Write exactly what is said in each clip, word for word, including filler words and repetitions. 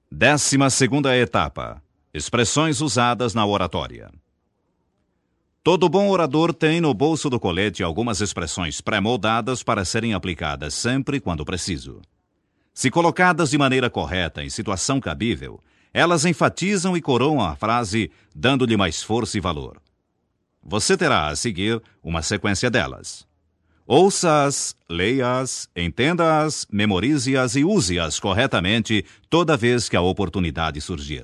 Décima segunda etapa. Expressões usadas na oratória. Todo bom orador tem no bolso do colete algumas expressões pré-moldadas para serem aplicadas sempre quando preciso. Se colocadas de maneira correta em situação cabível, elas enfatizam e coroam a frase, dando-lhe mais força e valor. Você terá a seguir uma sequência delas. Ouça-as, leia-as, entenda-as, memorize-as e use-as corretamente toda vez que a oportunidade surgir.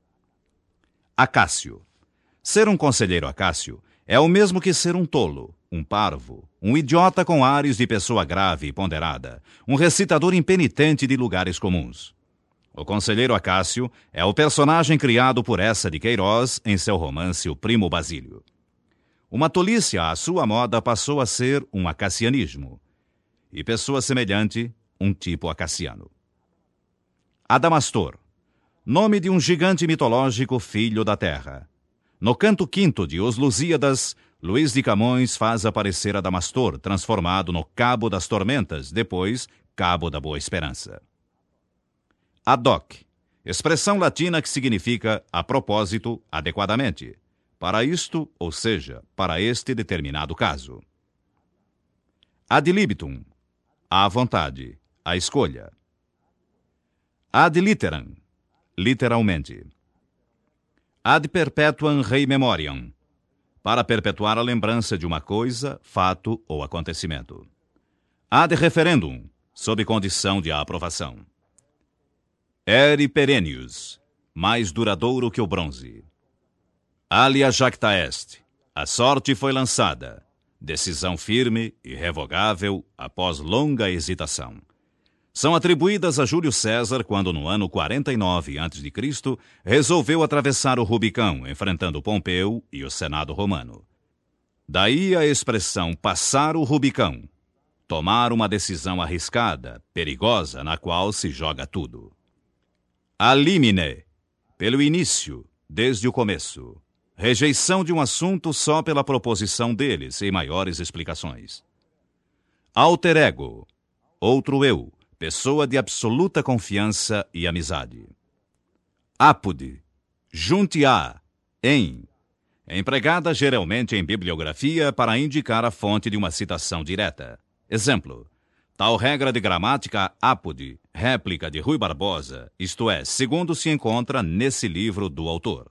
Acácio. Ser um conselheiro acácio é o mesmo que ser um tolo, um parvo, um idiota com ares de pessoa grave e ponderada, um recitador impenitente de lugares comuns. O conselheiro Acácio é o personagem criado por Eça de Queiroz em seu romance O Primo Basílio. Uma tolice à sua moda passou a ser um acacianismo, e pessoa semelhante, um tipo acaciano. Adamastor. Nome de um gigante mitológico filho da terra. No canto quinto de Os Lusíadas, Luís de Camões faz aparecer Adamastor, transformado no Cabo das Tormentas, depois Cabo da Boa Esperança. Ad hoc. Expressão latina que significa a propósito, adequadamente. Para isto, ou seja, para este determinado caso. Ad libitum. À vontade, à escolha. Ad litteram. Literalmente. Ad perpetuam rei memoriam. Para perpetuar a lembrança de uma coisa, fato ou acontecimento. Ad referendum. Sob condição de aprovação. Ere perennius. Mais duradouro que o bronze. Alia jacta est. A sorte foi lançada. Decisão firme, irrevogável, após longa hesitação. São atribuídas a Júlio César quando, no ano quarenta e nove antes de Cristo, resolveu atravessar o Rubicão, enfrentando Pompeu e o Senado romano. Daí a expressão passar o Rubicão, tomar uma decisão arriscada, perigosa, na qual se joga tudo. Alimine, pelo início, desde o começo. Rejeição de um assunto só pela proposição dele, sem maiores explicações. Alter ego, outro eu, pessoa de absoluta confiança e amizade. Apud, junte a, em, empregada geralmente em bibliografia para indicar a fonte de uma citação direta. Exemplo, tal regra de gramática apud, réplica de Rui Barbosa, isto é, segundo se encontra nesse livro do autor.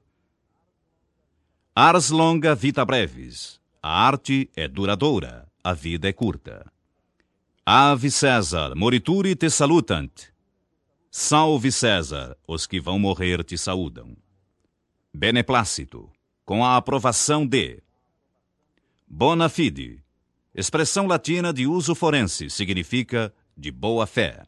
Ars longa vita brevis. A arte é duradoura, a vida é curta. Ave César, morituri te salutant. Salve César, os que vão morrer te saúdam. Beneplácito, com a aprovação de. Bona fide, expressão latina de uso forense, significa de boa fé.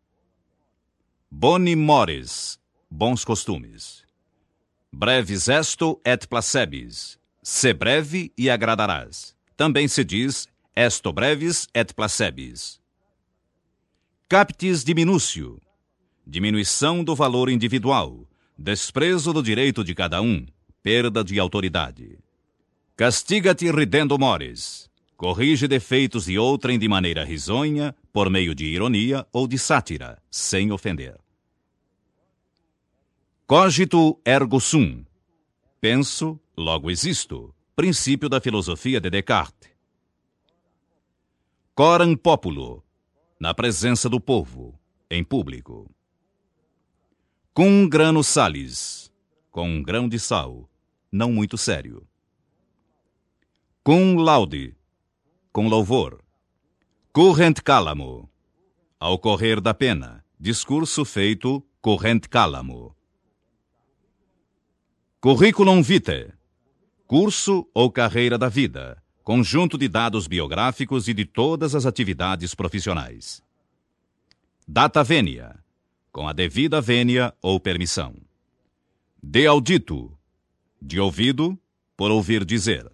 Boni mores, bons costumes. Brevis esto et placebis. Se breve e agradarás. Também se diz esto brevis et placebis. Captis diminutio. Diminuição do valor individual. Desprezo do direito de cada um. Perda de autoridade. Castiga-te ridendo mores. Corrige defeitos de outrem de maneira risonha, por meio de ironia ou de sátira, sem ofender. Cogito ergo sum. Penso, logo existo. Princípio da filosofia de Descartes. Coram populo. Na presença do povo, em público. Cum grano salis. Com um grão de sal, não muito sério. Cum laude. Com louvor. Current calamo. Ao correr da pena. Discurso feito current calamo. Curriculum vitae, curso ou carreira da vida, conjunto de dados biográficos e de todas as atividades profissionais. Data venia, com a devida vênia ou permissão. De audito, de ouvido, por ouvir dizer.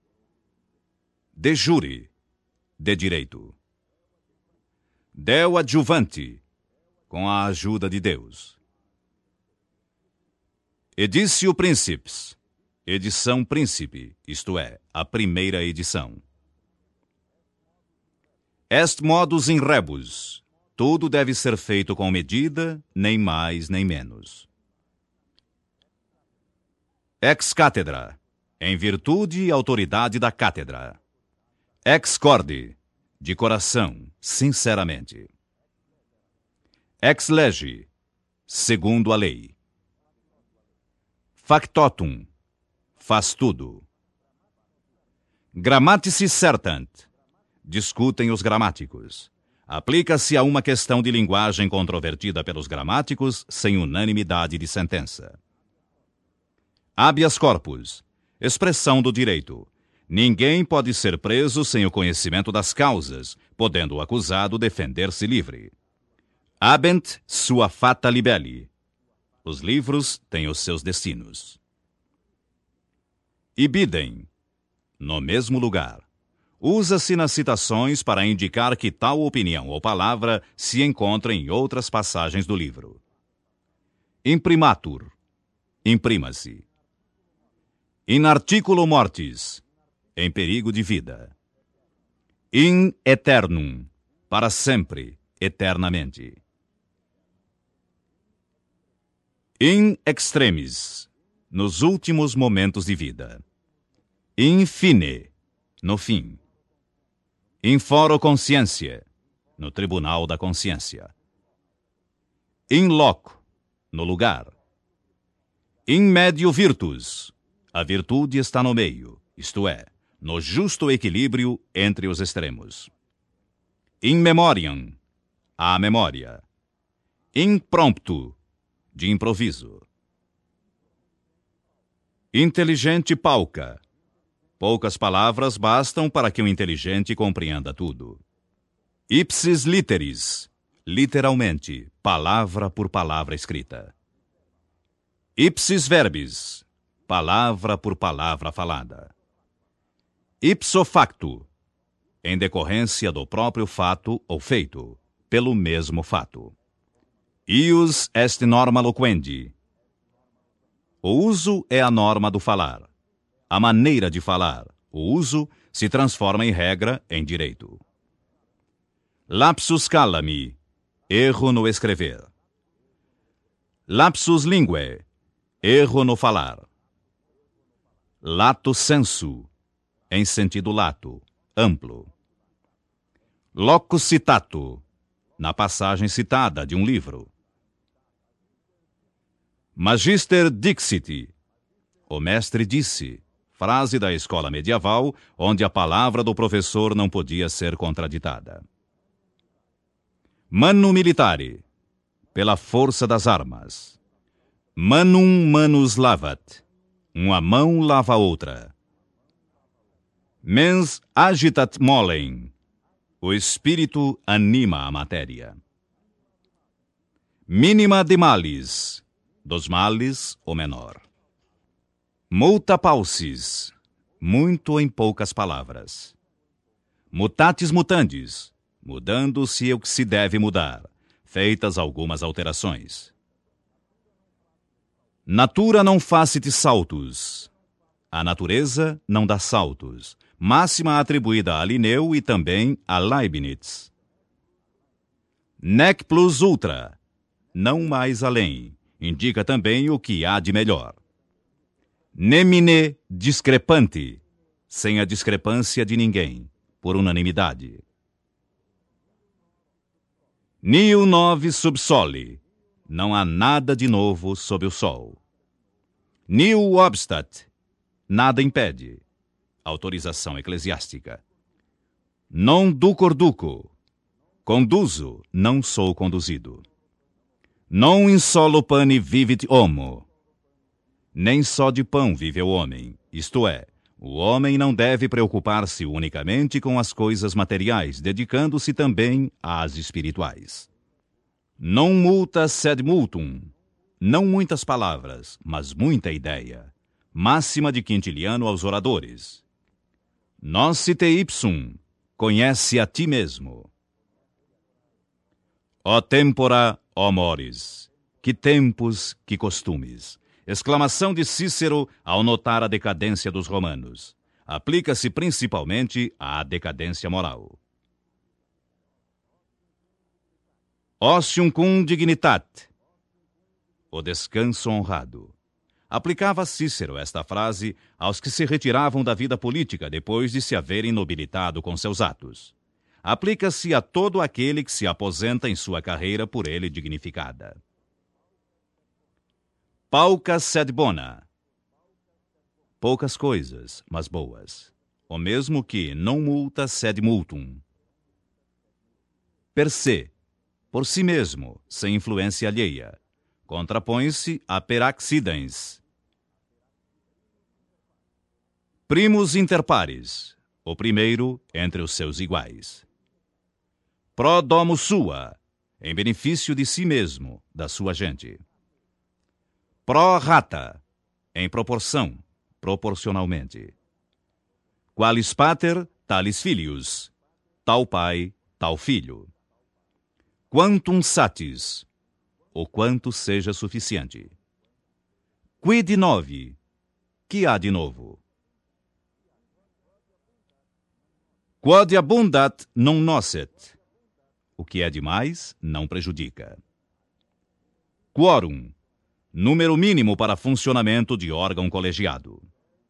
De jure, de direito. Deo adjuvante, com a ajuda de Deus. Editio Principes, edição príncipe, isto é, a primeira edição. Est modus in rebus, Tudo deve ser feito com medida, nem mais nem menos. Ex cátedra, em virtude e autoridade da cátedra. Ex corde, de coração, sinceramente. Ex lege, segundo a lei. Factotum, faz tudo. Grammatici certant, discutem os gramáticos. Aplica-se a uma questão de linguagem controvertida pelos gramáticos sem unanimidade de sentença. Habeas corpus, expressão do direito. Ninguém pode ser preso sem o conhecimento das causas, podendo o acusado defender-se livre. Habent sua fata libelli. Os livros têm os seus destinos. Ibidem, no mesmo lugar. Usa-se nas citações para indicar que tal opinião ou palavra se encontra em outras passagens do livro. Imprimatur, imprima-se. In articulo mortis, em perigo de vida. In eternum, para sempre, eternamente. In extremis, nos últimos momentos de vida. In fine, no fim. In foro consciência, no tribunal da consciência. In loco, no lugar. In medio virtus, a virtude está no meio, isto é, no justo equilíbrio entre os extremos. In memoriam, a memória. In promptu, de improviso. Inteligente pauca. Poucas palavras bastam para que o inteligente compreenda tudo. Ipsis literis, literalmente, palavra por palavra escrita. Ipsis verbis, palavra por palavra falada. Ipso facto, em decorrência do próprio fato ou feito, pelo mesmo fato. Ius est norma loquendi. O uso é a norma do falar. A maneira de falar, o uso, se transforma em regra, em direito. Lapsus calami, erro no escrever. Lapsus linguae, erro no falar. Lato sensu, em sentido lato, amplo. Locus citato, na passagem citada de um livro. Magister dixit, o mestre disse, frase da escola medieval, onde a palavra do professor não podia ser contraditada. Manu militare, pela força das armas. Manum manus lavat, uma mão lava a outra. Mens agitat molem, o espírito anima a matéria. Mínima de males, dos males o menor. Multa paucis, muito em poucas palavras. Mutatis mutandis, mudando-se o que se deve mudar, feitas algumas alterações. Natura non facit saltus, a natureza não dá saltos, máxima atribuída a Linneu e também a Leibniz. Nec plus ultra, não mais além, indica também o que há de melhor. Nemine discrepante, sem a discrepância de ninguém, por unanimidade. Nihil novi sub sole, não há nada de novo sob o sol. Nihil obstat, nada impede, autorização eclesiástica. Non ducor duco, conduzo, não sou conduzido. Non in solo pane vivit homo, nem só de pão vive o homem, isto é, o homem não deve preocupar-se unicamente com as coisas materiais, dedicando-se também às espirituais. Non multa sed multum, não muitas palavras, mas muita ideia, máxima de Quintiliano aos oradores. Nosce te ipsum, conhece a ti mesmo. Ó tempora, ó mores, que tempos, que costumes. Exclamação de Cícero ao notar a decadência dos romanos. Aplica-se principalmente à decadência moral. Otium cum dignitate, o descanso honrado. Aplicava Cícero esta frase aos que se retiravam da vida política depois de se haverem nobilitado com seus atos. Aplica-se a todo aquele que se aposenta em sua carreira por ele dignificada. Pauca sed bona, poucas coisas, mas boas. O mesmo que non multa sed multum. Per se, por si mesmo, sem influência alheia. Contrapõe-se a per accidens. Primus inter pares, o primeiro entre os seus iguais. Pro domo sua, em benefício de si mesmo, da sua gente. Pro rata, em proporção, proporcionalmente. Qualis pater, talis filius, tal pai, tal filho. Quantum satis, o quanto seja suficiente. Quid novi, que há de novo. Quod abundat non nocet, o que é demais não prejudica. Quorum, número mínimo para funcionamento de órgão colegiado.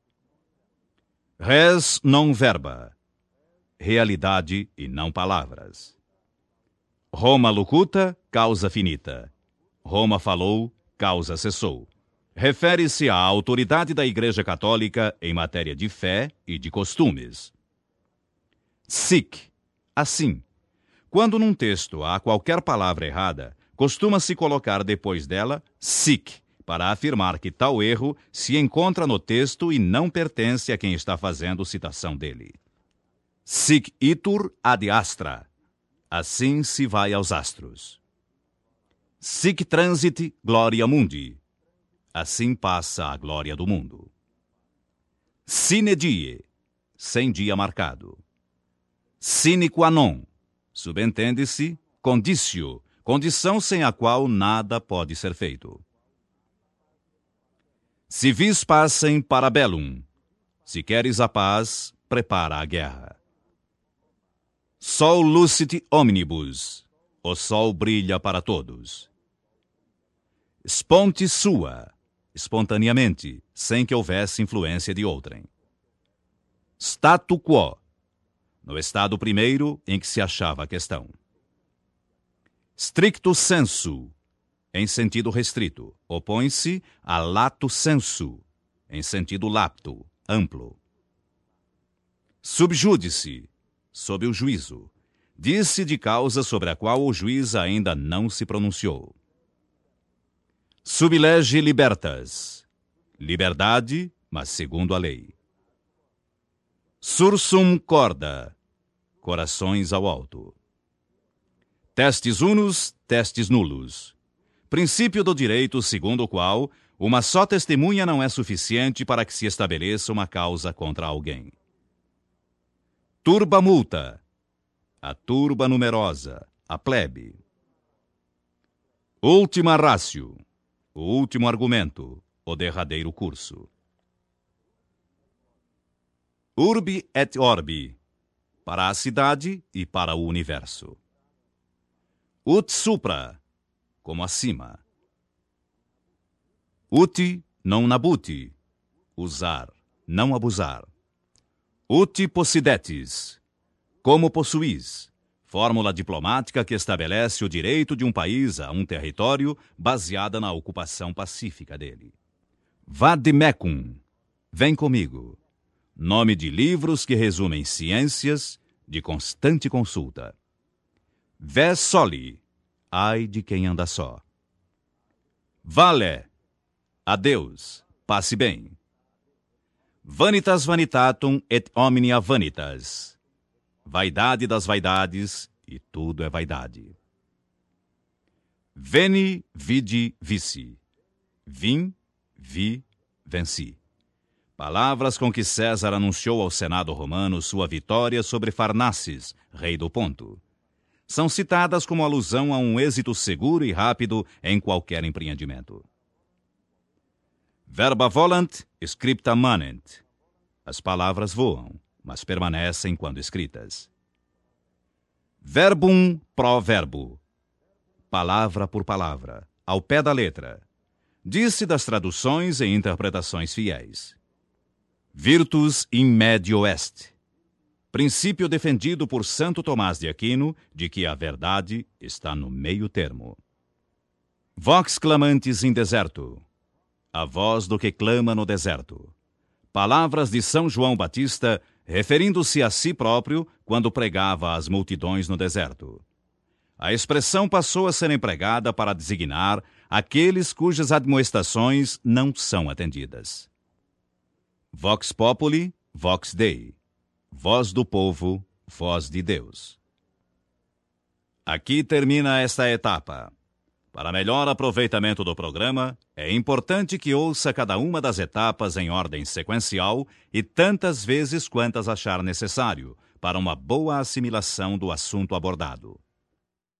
Res non verba, realidade e não palavras. Roma locuta, causa finita. Roma falou, causa cessou. Refere-se à autoridade da Igreja Católica em matéria de fé e de costumes. Sic, assim. Quando num texto há qualquer palavra errada, costuma-se colocar depois dela sic, para afirmar que tal erro se encontra no texto e não pertence a quem está fazendo citação dele. Sic itur ad astra. Assim se vai aos astros. Sic transit gloria mundi. Assim passa a glória do mundo. Sine die, sem dia marcado. Sine qua non, subentende-se, conditio, condição sem a qual nada pode ser feito. Si vis pacem para bellum, se queres a paz, prepara a guerra. Sol lucit omnibus, o sol brilha para todos. Sponte sua, espontaneamente, sem que houvesse influência de outrem. Statu quo, no estado primeiro em que se achava a questão. Stricto sensu, em sentido restrito, opõe-se a lato sensu, em sentido lapto, amplo. Subjudice, sob o juízo, disse de causa sobre a qual o juiz ainda não se pronunciou. Sublege libertas, liberdade, mas segundo a lei. Sursum corda, corações ao alto. Testes unus, testes nulos. Princípio do direito segundo o qual uma só testemunha não é suficiente para que se estabeleça uma causa contra alguém. Turba multa, a turba numerosa, a plebe. Ultima ratio, o último argumento, o derradeiro curso. Urbi et orbi, para a cidade e para o universo. Ut supra, como acima. Uti non nabuti, usar, não abusar. Uti possidetis, como possuís, fórmula diplomática que estabelece o direito de um país a um território baseada na ocupação pacífica dele. Vademecum, vem comigo, nome de livros que resumem ciências de constante consulta. Ves soli, ai de quem anda só. Vale, adeus, passe bem. Vanitas vanitatum et omnia vanitas. Vaidade das vaidades, e tudo é vaidade. Veni, vidi, vici. Vim, vi, venci. Palavras com que César anunciou ao Senado romano sua vitória sobre Farnaces, rei do Ponto. São citadas como alusão a um êxito seguro e rápido em qualquer empreendimento. Verba volant, scripta manent. As palavras voam, mas permanecem quando escritas. Verbum pro verbo. palavra por palavra, ao pé da letra. Disse das traduções e interpretações fiéis. Virtus in medio est. Princípio defendido por Santo Tomás de Aquino de que a verdade está no meio termo. Vox clamantis in deserto. A voz do que clama no deserto. Palavras de São João Batista, referindo-se a si próprio quando pregava às multidões no deserto. A expressão passou a ser empregada para designar aqueles cujas admoestações não são atendidas. Vox populi, vox Dei. Voz do povo, voz de Deus. Aqui termina esta etapa. Para melhor aproveitamento do programa, é importante que ouça cada uma das etapas em ordem sequencial e tantas vezes quantas achar necessário, para uma boa assimilação do assunto abordado.